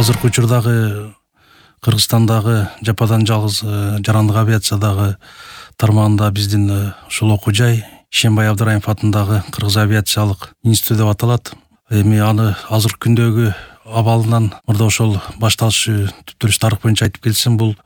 азыркы учурдагы Кыргызстандагы жападан жалгыз жарандык авиациядагы тармагында биздин ушул окуу жай Ишенбай Абдыраимов атындагы Кыргыз авиациялык институту деп аталат. Эми аны азыркы күндөгү абалынан мурда ошол башталышы түптөлүш тарых боюнча айтып келсем, бул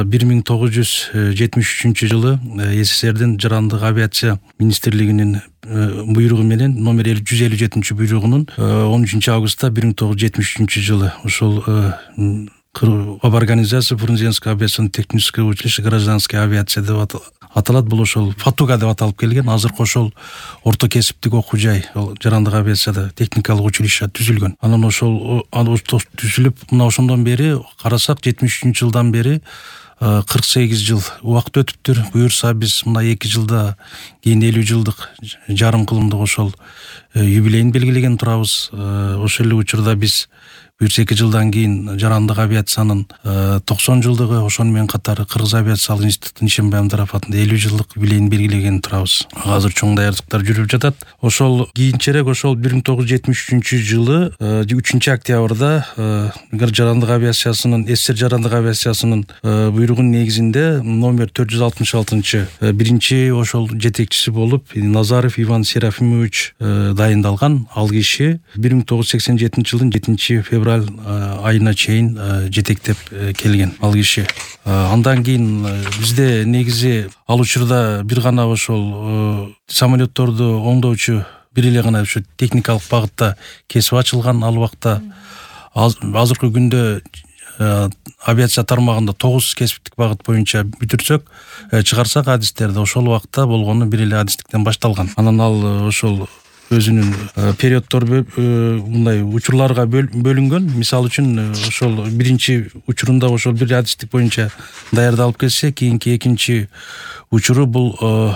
1973 жылы СССРдин жарандык авиация министрлигинин буйругу менен номер 157 буйругунун 13 августта 1973 жылы ошол об организации Фрунзенского авиационно-технического училища гражданской авиации деп аталат. Бул ошол Фатуга деп аталып келген. Азыркы ошол орто кесиптик окуу жай жарандык авиацияда техникалык училище түзүлгөн. Анан ошол түзүлүп мына ошондон бери карасак 73 жылдан бери 48 жыл убакыт өтүптүр. Буюрса биз мына 2 жылда кийин 50 жылдык жарым кылымдык ошол юбилейин белгилеген турабыз. Ошол эле учурда биз буюрса 2 жылдан кийин жарандык авиациянын 90 жылдыгы, ошону менен катары Кыргыз авиациялык институтунун Ишенбай Абдыраимов атында 50 жылдык юбилейин белгилеген турабыз. Азыр чоң даярдыктар жүрүп жатат. Ошол кийинчерээк ошол 1973 жылы 3 октябрда жарандык авиациясынын СССР жарандык авиациясынын буйругунун негизинде номер 466 биринчи ошол жетекчиси болуп Назаров Иван Серафимович дайындалган. Ал киши 1987 жылдын 7 февраль айына чейин жетектеп келген ал киши. Андан кийин бизде негизи ал учурда бир гана ошол самолетторду оңдоочу бир эле гана ушу техникалык багытта кесип ачылган. Ал убакта азыркы күндө авиация тармагында 9 кесиптик багыт боюнча бүтүрсөк, чыгарсак адистерди ошол убакта болгону бир эле адистиктен башталган. Анан ал ошол өзүнүн периоддор мындай учурларга бөлүнгөн. Мисалы үчүн ошол биринчи учурунда ошол бир адистик боюнча даярдалып келсе, кийинки экинчи учуру бул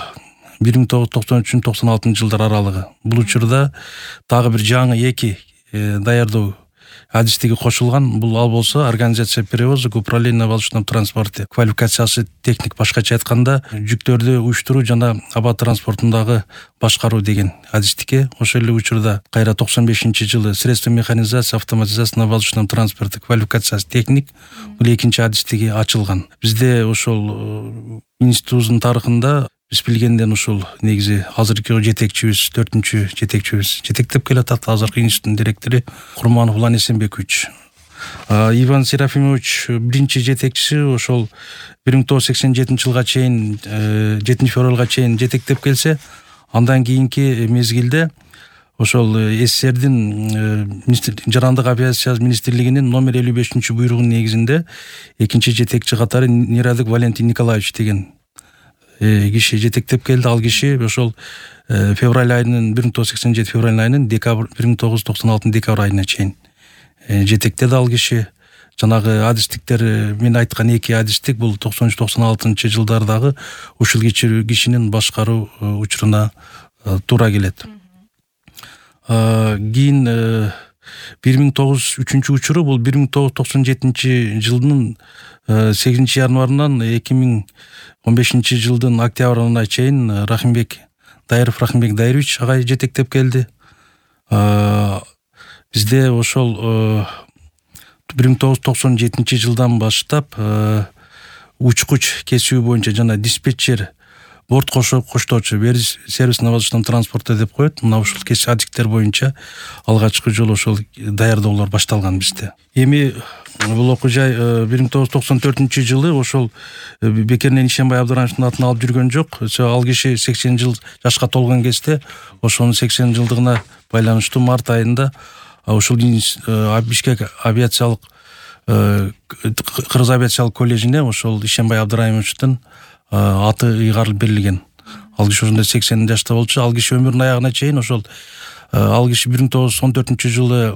1993-96 жылдар аралыгы. Бул учурда дагы бир жаңы 2 даярдоо адистиги кошулган. Бул ал болсо организация перевозок, управление на воздушном транспорте квалификациясы техник, башкача айтканда жүктөрдү уюштуруу жана аба транспортундагы башкаруу деген адистикке. Ошол эле учурда кайра 95 жылы средства механизации, автоматизации на воздушном транспорте квалификациясы техник, бул экинчи адистиги ачылган. Бизде ошол институттун тарыхында биз билгенден ушул негизи азыркы жетекчибиз, 4-чү жетекчибиз жетектеп келатат. Азыркы институттун директору Курманов Улан Эсенбекович. Иван Серафимович биринчи жетекчиси ошол 1987 жылга чейин 7 февралга чейин жетектеп келсе, андан кийинки мезгилде ошол СССРдин жарандык авиация министрлигинин номер 55 буйругунун негизинде экинчи жетекчи катары Нерадык Валентин Николаевич деген киши жетектеп келди. Ал киши ошол февраль айынын 1987 февраль айынын 1996 декабрь айына чейин жетектеди ал киши. Жанагы адистиктер мен айткан 2 адистик бул 93-96 жылдардагы ушул кишинин башкаруу учуруна туура келет. Кийин 1903 учуру бул 1997 жылдын 8 январынан 2015 жылдын октябрына чейин Рахимбек Дайырович агай жетектеп келди. Бизде ошол 1997 жылдан баштап учкуч кесиби боюнча жана диспетчер, борт коштоочу, сервис на воздушном транспорте деп коет. Мына ушул адистиктер боюнча алгачкы жолу ошол даярдоолор башталган бизде. Эми бул окуу жай 1994 жылы ошол бекеринен Ишенбай Абдыраимовдун атын алып жүргөн жок. Ал киши 80 жыл жашка толгон кезде ошонун 80 жылдыгына байланыштуу март айында ошол Бишкек авиациялык Кыргыз авиациялык коллежине ошол Ишенбай Абдыраимовдун аты ыйгарылып берилген. Ал киши ошондо 80 жашта болчу. Ал киши өмүрүнүн аягына чейин ошол ал киши 1914 жылы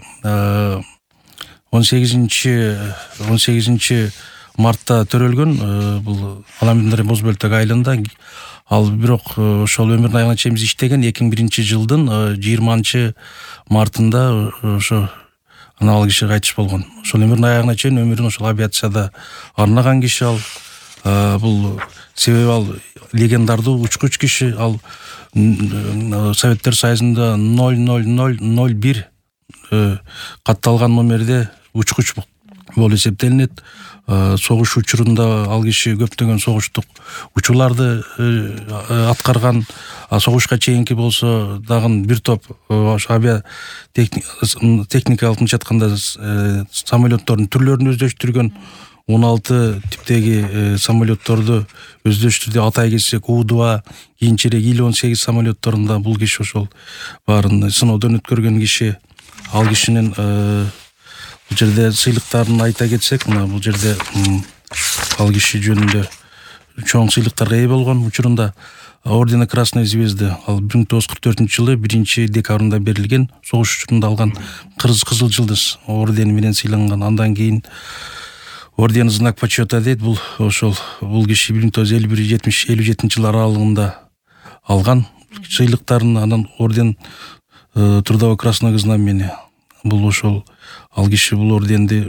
18 мартта төрөлгөн. Бул Аламиндер Бозбөлтөк айылында. Ал бирок ошол өмүрүнүн аягына чейин биз иштеген 2001 жылдын 20 мартында ошо ал киши кайтыш болгон. Ошол өмүрүнүн аягына чейин өмүрүн ошол авиацияда арнаган киши ал. Бул себеби ал легендардуу учкуч киши. Ал Советтер Союзунда 00001 катталган номерде учкуч болуп эсептелинет. Согуш учурунда ал киши көптөгөн согуштук учурларды аткарган. Согушка чейинки болсо дагы бир топ авиа техникалык мынча айтканда самолеттордун түрлөрүн өздөштүргөн. 16 типтеги самолетторду өздөштүрдү. Атай кетсек У-2, кийинчерээк Ил-18 самолетторунда бул киши ошол баарын сыноодон өткөргөн киши. Ал кишинин бул жерде сыйлыктарын айта кетсек, мына бул жерде ал киши жөнүндө чоң сыйлыктарга ээ болгон. Учурунда ордена Красной Звезды ал 1944-жылы 1-декабрында берилген. Согуш учурунда алган кызыл жылдыз ордени менен сыйланган. Андан кийин орден знак почета дейт. Бул киши 1951-57-жылы аралыгында алган сыйлыктарын. Анан орден Трудовой Красного Знамени. Бул ал киши бул орденди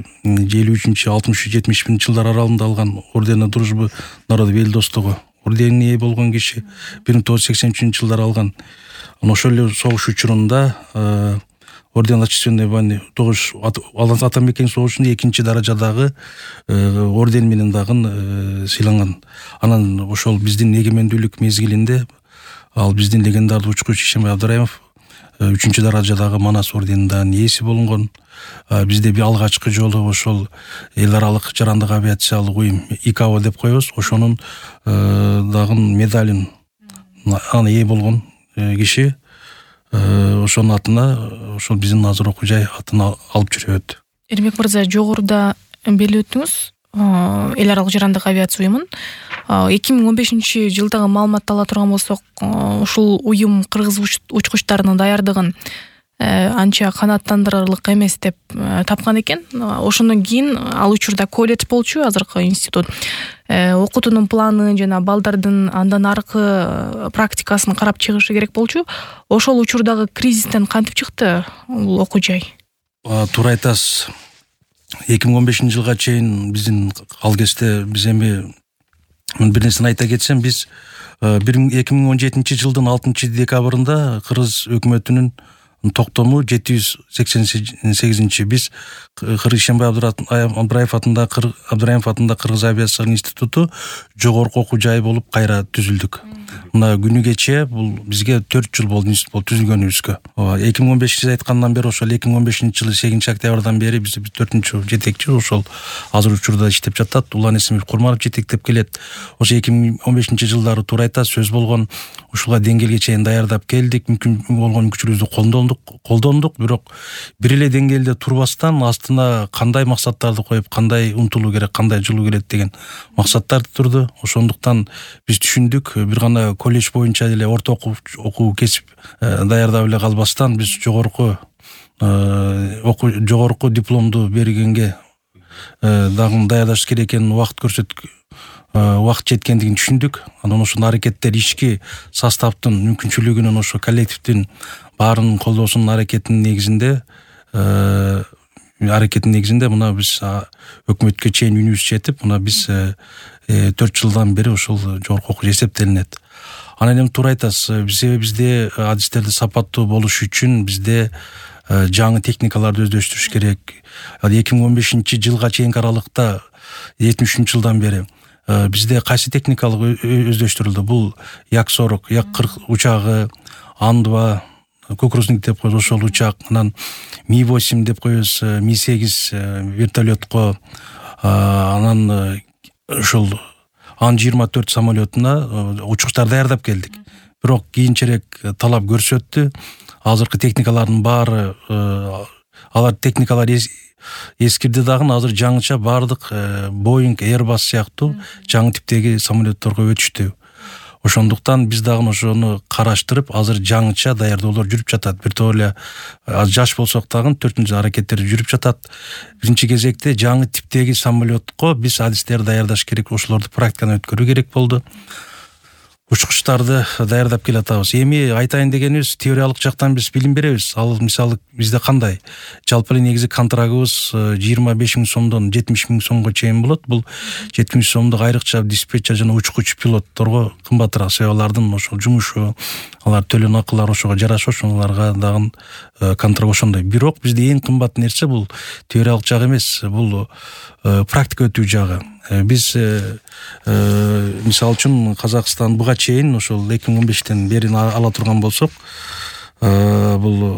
53-60-71 жылдар аралыгында алган. Ордена Дружбы народов эл достугу орденине ээ болгон киши 1983-жылдар алган. Ошол эле согуш учурунда орден Отечественной войны Атамекен согушунда 2-даражадагы орден менен дагы сыйланган. Анан ошол биздин эгемендүүлүк мезгилинде ал биздин легендар учкуч Ишенбай Абдыраимов 3-даражадагы Манас орденинин ээси болгон. Бизде алгачкы жолу ошол эл аралык жарандык авиациялык уюм ИКАО деп коебуз. Ошонун дагы медалин аны ээ болгон киши. Ошонун атына ошол биздин Назыр окуу жай атын алып жүрөт. Эрмек мырза, жогоруда белгилеп өттүңүз, эл аралык жарандык авиация уюмун 2015-жылдагы маалыматты ала турган болсок, ушул уюм кыргыз учкучтарынын даярдыгын анча канааттандырарлык эмес деп тапкан экен. Ошондон кийин ал учурда колледж болчу, азыркы институт. Окутуунун планын жана балдардын андан аркы практикасын карап чыгышы керек болчу. Ошол учурдагы кризистен кантип чыкты бул окуу жай? Туура айтасыз. 2015-жылга чейин биздин ал кезде биз эми бир нерсени айта кетсем, биз 2017-жылдын 6-декабрында кыргыз өкмөтүнүн токтому 788 биз Ишенбай Абдыраимов атындагы Кыргыз авиация институту жогорку окуу жай болуп кайра түзүлдүк. Мына күнү кече бул бизге 4 жыл болду институт түзүлгөнүбүзгө. 2015 айткандан бери ошол 2015-жылы 8-октябрдан бери биз 4-жетекчи ошол азыр учурда иштеп жатат. Улан Эсимов Курманов жетектеп келет. Ошо 2015-жылдары туура айтасыз, сөз болгон ушуга деңгээлге чейин даярдап келдик. Мүмкүн болгон күчүбүздү колдондук, бирок бир эле деңгээлде турбастан астына кандай максаттарды коюп, кандай умтулуу керек, кандай жылуу керек деген максаттар турду. Ошондуктан биз түшүндүк, бир гана колледж боюнча эле орто окуу кесип даярдап эле калбастан биз жогорку дипломду бергенге дагы даярдаш керек экенин убакыт жеткендигин түшүндүк. Анан ошол аракеттер ички составдын мүмкүнчүлүгүнүн, ошо коллективдин баарын колдоосунун аракетинин негизинде мына биз өкмөткө чейин үнүбүз жетип, мына биз 4 жылдан бери ошол жогорку окуу эсептелинет. Анан эми туура айтасыз, бизде адистерди сапаттуу болуш үчүн бизде жаңы техникаларды өздөштүрүш керек. 2015-жылга чейинки аралыкта 73-жылдан бери бизде кайсы техникалык өздөштүрүлдү? Бул Як-40, Як-40 учагы, Ан-2, Кукурузник деп коебуз, ошол учак, анан Ми-8 деп коебуз, Ми-8 вертолетко, анан ошол Ан-24 самолетуна учкучтар даярдап келдик. Бирок кийинчерээк талап көрсөттү. Азыркы техникалардын баары алар техникалар эскирди дагы, азыр жаңыча баардык Boeing, Airbus сыяктуу жаңы типтеги самолетторго өтүштү. Ошондуктан биз дагы ошону караштырып, азыр жаңыча даярдоолор жүрүп жатат. Бир топ эле жаш болсок дагы 4-жыл аракеттер жүрүп жатат. Биринчи кезекте жаңы типтеги самолетко биз адистер даярдаш керек, ошолорду практиканы өткөрүү керек болду. учкучтарды даярдап келатабыз. Эми айтайын дегенибиз, теориялык жактан биз билим беребиз. Ал мисалы бизде кандай? Жалпы эле негизи контрагыбыз 25 000 сомдон 70 000 сомго чейин болот. Бул 70 000 сомдук айрыкча диспетчер жана учкуч пилотторго кымбатыраак. Себеби алардын ошол жумушу, алар төлөн акылары ошого жараша, ошолорго дагы контракт ошондой. Бирок бизде эң кымбат нерсе бул теориялык жагы эмес, бул практика өтүү жагы. Биз мисалы үчүн Казакстан буга чейин ошол 2015-тен бери ала турган болсок, бул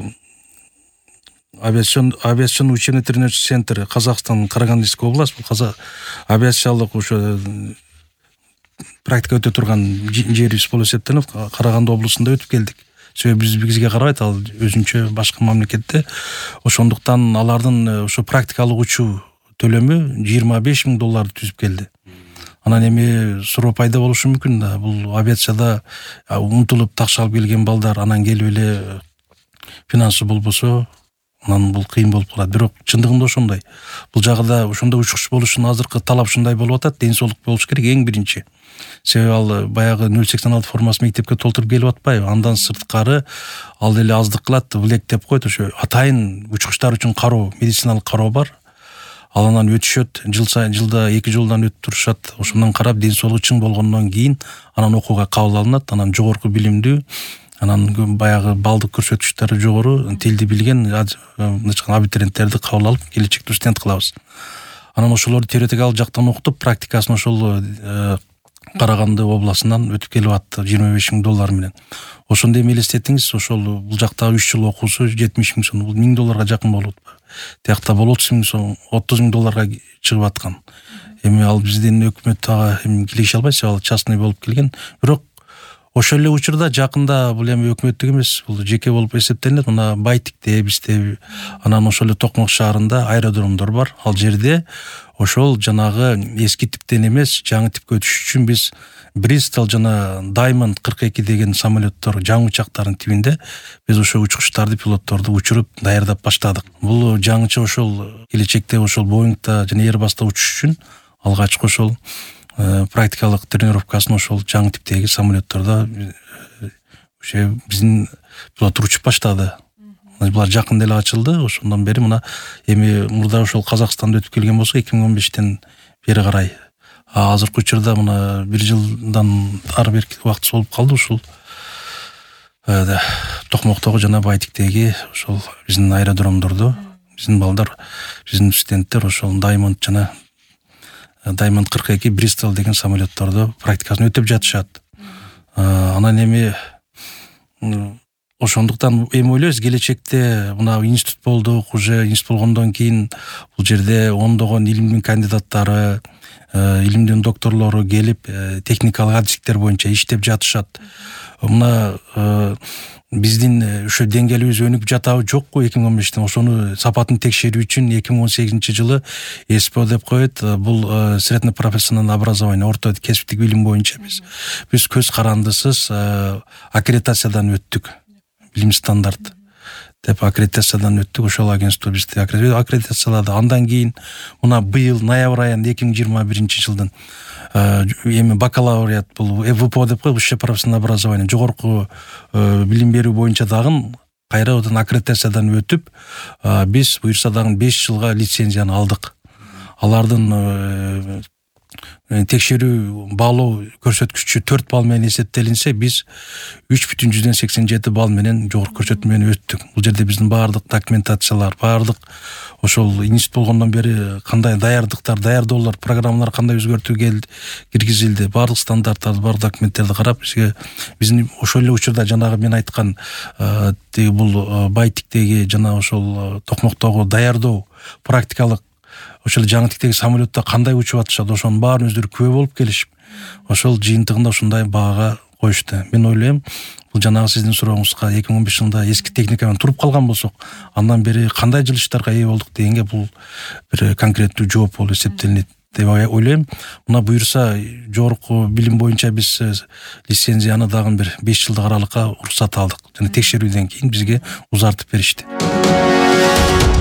авиацион учебно-тренировочный центр Казакстан, Карагандинская область, бул авиациялык ошо практика өтө турган жерибиз болуп эсептелип, Караганды облусунда өтүп келдик. Себеби бизге карабайт, ал өзүнчө башка мамлекетте. Ошондуктан алардын ошо практикалык учуу төлөмү $25 000 түзүп келди. Анан эми суроо пайда болушу мүмкүн да. Бул авиацияда умтулуп такшалып келген балдар анан келип эле финансы болбосо, анан бул кыйын болуп калат. Бирок чындыгында ошондой. Бул жагыда ошондой учкуч болушун азыркы талап ушундай болуп атат. Ден соолук болуш керек эң биринчи. Себеби ал баягы 086 формасы мектепке толтуруп келип атпайбы? Андан сырткары ал деле аздык кылат, билек деп коет. Ошо атайын учкучтар үчүн кароо, медициналык кароо бар. Ал анан өтүшөт, жылда 2 жолдан өтүп турушат. Ошондон карап ден соолугу чың болгондон кийин анан окууга кабыл алынат. Анан жогорку билимдүү, анан баягы балдык көрсөткүчтөрү жогору, тилди билген абитуриенттерди кабыл алып, келечекте студент кылабыз. Анан ошолорду теоретикалык жактан окутуп, практикасын ошол Караганды областынан өтүп келип атты $25 000 менен. Ошондо эми элестетиңиз, ошол бул жактагы 3 жыл окуусу $70 000 сом, бул $1000 жакын болот. Тиякта бул $30 000 чыгып аткан. Эми ал биздин өкмөт ага келише албайт, ал частный болуп келген. Бирок ошол эле учурда жакында бул эми өкмөттүк эмес, бул жеке болуп эсептелет. Мына Байтикте, бизде, анан ошол эле Токмок шаарында аэродромдор бар. Ал жерде ошол жанагы эски типтен эмес, жаңы типке өтүш үчүн биз Бристол жана Diamond 42 деген самолеттор, жаңы учактардын тибинде биз ошо учкучтарды, пилотторду учуруп даярдап баштадык. Бул жаңыча ошол келечекте ошол Боингда жана Airbus'та учуш үчүн алгачкы ошол практикалык тренировкасын ошол жаңы типтеги самолеттордо ошо биздин пилоттор учуп баштады. Булар жакында эле ачылды. Ошондон бери мына эми мурда ошол Казакстанда өтүп келген болсо 2015-тен бери карай. Азыркы учурда мына 1 жылдан ары бери убакыт болуп калды ушул Токмоктогу жана Байтиктеги ошол биздин аэродромдордо биздин балдар, биздин студенттер ошол Diamond жана Diamond 42 Бристол деген самолеттордо практикасын өтүп жатышат. Анан эми ошондуктан эми ойлойбуз, келечекте мына институт болдук, уже институт болгондон кийин бул жерде ондогон илимдин кандидаттары, илимдин докторлору келип техникалык адистиктер боюнча иштеп жатышат. Мына биздин ошо деңгээлибиз өнүгүп жатабы жокпу 2015-тен, ошону сапатын текшерүү үчүн 2018-жылы СПО деп коет, бул средне профессиональное образование, орто кесиптик билим боюнча биз көз карандысыз аккредитациядан өттүк. Билим стандарт деп аккредитациядан өттүк. Ошол агентство бизди аккредитациялады. Андан кийин мына быйыл ноябрь айында 2021-жылдын эми бакалавриат, бул ВПО деп коет, высшее профессиональное образование, жогорку билим берүү боюнча дагы кайра аккредитациядан өтүп, биз буюрса дагы 5 жылга лицензияны алдык. Алардын текшерүү баалоо көрсөткүчү 4 балл менен эсептелинсе, биз 3,87 балл менен жогорку көрсөтмө менен өттүк. Бул жерде биздин баардык документациялар, баардык ошол институт болгондон бери кандай даярдоолор, программалар кандай өзгөртүү киргизилди, баардык стандарттарды, баардык документтерди карап, биздин ошол эле учурда жанагы мен айткан бул Байтиктеги жана ошол Токмоктогу даярдоо практикалык ошол жаңы типтеги самолетто кандай учуп атышат, ошонун баарын өздөрү күбө болуп келишип, ошол жыйынтыгында ушундай баага коюшту. Мен ойлойм, бул жанагы сиздин сурооңузга 2015 жылында эски техникамен туруп калган болсок, андан бери кандай жылыштарга ээ болдук дегенге бул бир конкреттүү жооп болуп эсептелинет деп ойлойм. Мына буюрса жогорку билим боюнча биз лицензияны дагы бир 5 жылдык аралыкка уруксат алдык. Жана текшерүүдөн кийин бизге узартып беришти.